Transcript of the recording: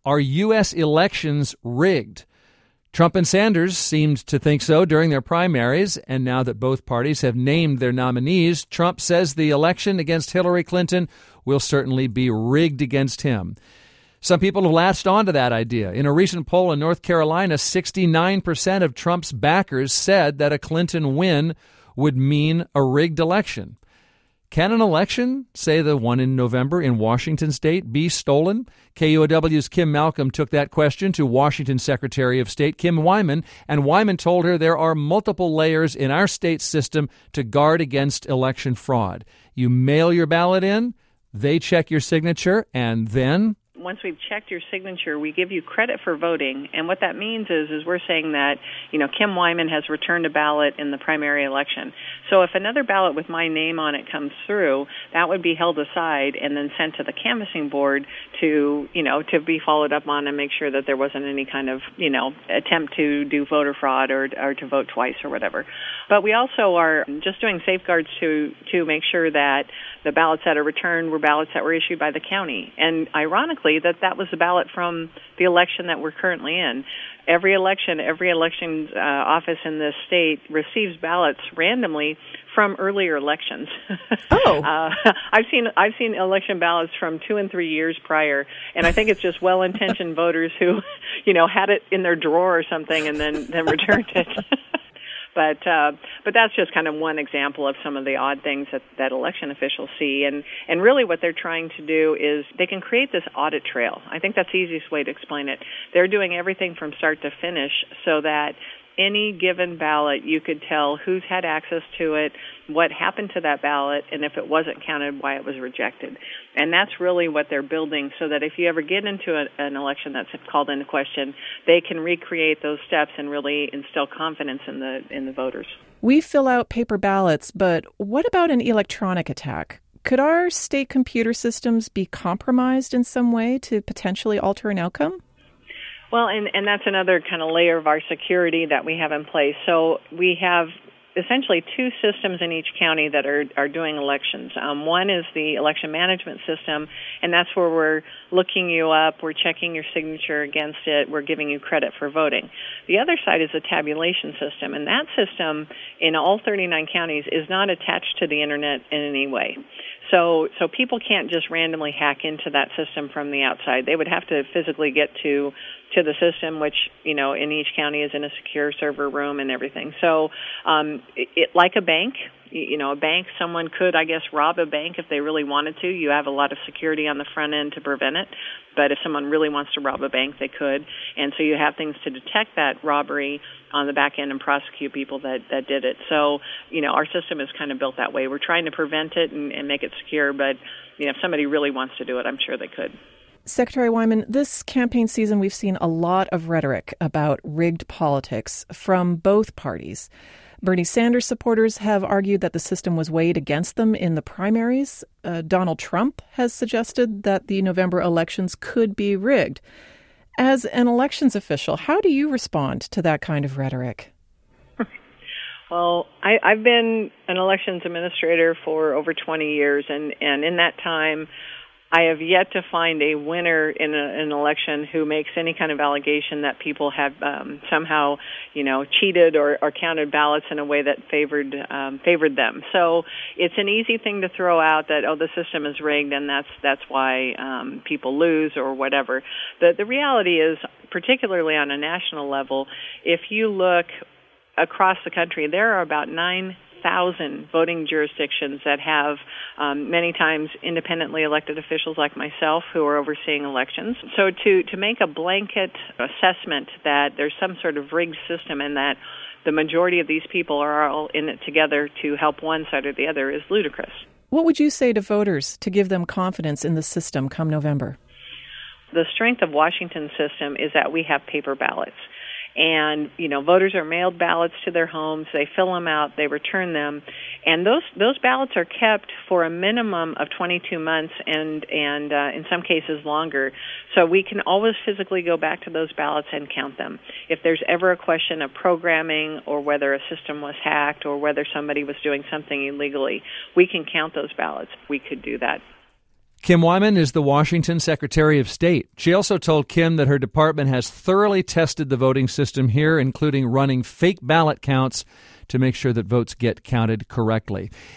Are U.S. elections rigged? Trump and Sanders seemed to think so during their primaries, and now that both parties have named their nominees, Trump says the election against Hillary Clinton will certainly be rigged against him. Some people have latched onto that idea. In a recent poll in North Carolina, 69% of Trump's backers said that a Clinton win would mean a rigged election. Can an election, say the one in November in Washington state, be stolen? KUOW's Kim Malcolm took that question to Washington Secretary of State Kim Wyman, and Wyman told her there are multiple layers in our state system to guard against election fraud. You mail your ballot in, they check your signature, and then once we've checked your signature, we give you credit for voting. And what that means is we're saying that, Kim Wyman has returned a ballot in the primary election. So if another ballot with my name on it comes through, that would be held aside and then sent to the canvassing board to be followed up on and make sure that there wasn't any kind of, attempt to do voter fraud or to vote twice or whatever. But we also are just doing safeguards to make sure that the ballots that are returned were ballots that were issued by the county. And ironically, that was the ballot from the election that we're currently in. Every election office in this state receives ballots randomly from earlier elections. Oh, I've seen election ballots from 2 and 3 years prior, and I think it's just well-intentioned voters who, had it in their drawer or something and then returned it. But that's just kind of one example of some of the odd things that election officials see. And really what they're trying to do is they can create this audit trail. I think that's the easiest way to explain it. They're doing everything from start to finish so that any given ballot, you could tell who's had access to it, what happened to that ballot, and if it wasn't counted, why it was rejected. And that's really what they're building so that if you ever get into an election that's called into question, they can recreate those steps and really instill confidence in the voters. We fill out paper ballots, but what about an electronic attack? Could our state computer systems be compromised in some way to potentially alter an outcome? Well, and that's another kind of layer of our security that we have in place. So we have essentially two systems in each county that are doing elections. One is the election management system, and that's where we're looking you up, we're checking your signature against it, we're giving you credit for voting. The other side is the tabulation system, and that system in all 39 counties is not attached to the internet in any way. So people can't just randomly hack into that system from the outside. They would have to physically get to the system, which, in each county is in a secure server room and everything. So like a bank, a bank, someone could, I guess, rob a bank if they really wanted to. You have a lot of security on the front end to prevent it. But if someone really wants to rob a bank, they could. And so you have things to detect that robbery on the back end and prosecute people that did it. So, our system is kind of built that way. We're trying to prevent it and make it secure, but, if somebody really wants to do it, I'm sure they could. Secretary Wyman, this campaign season we've seen a lot of rhetoric about rigged politics from both parties. Bernie Sanders supporters have argued that the system was weighed against them in the primaries. Donald Trump has suggested that the November elections could be rigged. As an elections official, how do you respond to that kind of rhetoric? Well, I've been an elections administrator for over 20 years, and in that time, I have yet to find a winner in an election who makes any kind of allegation that people have somehow, cheated or counted ballots in a way that favored them. So it's an easy thing to throw out that, the system is rigged and that's why people lose or whatever. The reality is, particularly on a national level, if you look across the country, there are about 9,000 voting jurisdictions that have many times independently elected officials like myself who are overseeing elections. So to make a blanket assessment that there's some sort of rigged system and that the majority of these people are all in it together to help one side or the other is ludicrous. What would you say to voters to give them confidence in the system come November? The strength of Washington's system is that we have paper ballots. And, voters are mailed ballots to their homes. They fill them out. They return them. And those ballots are kept for a minimum of 22 months and in some cases longer. So we can always physically go back to those ballots and count them. If there's ever a question of programming or whether a system was hacked or whether somebody was doing something illegally, we can count those ballots. We could do that. Kim Wyman is the Washington Secretary of State. She also told Kim that her department has thoroughly tested the voting system here, including running fake ballot counts to make sure that votes get counted correctly.